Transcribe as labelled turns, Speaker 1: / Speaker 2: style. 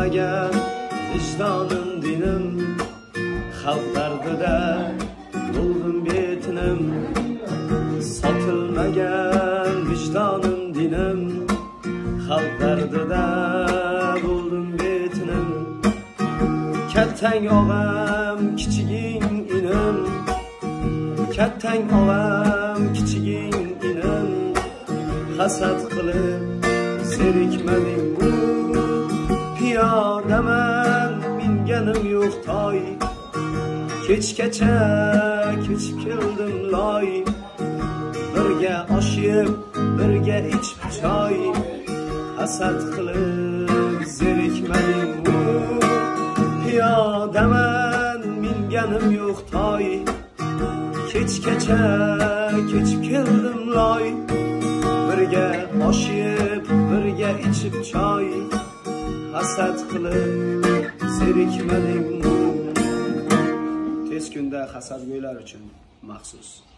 Speaker 1: sotilmagan vicdonim dinim, xalq dardida bo'ldim betinim. Sotilmagan vicdonim dinim, xalq dardida bo'ldim betinim. Kattang og'am kichiging inim, kattang og'am kichiging inim. Hasad qilib zerikmading bu piyodaman, minganim yo'q toy. Kechgacha kechib keldim loy, birga osh yeb birga ichib choy. Hasad qilib zerikmading bu piyodaman, minganim yo'q toy. Kechgacha kechib keldim loy, birga osh yeb birga ichib choy. Hasad qilib zerikmading. Tez kunda hasadgo'ylar uchun maxsus.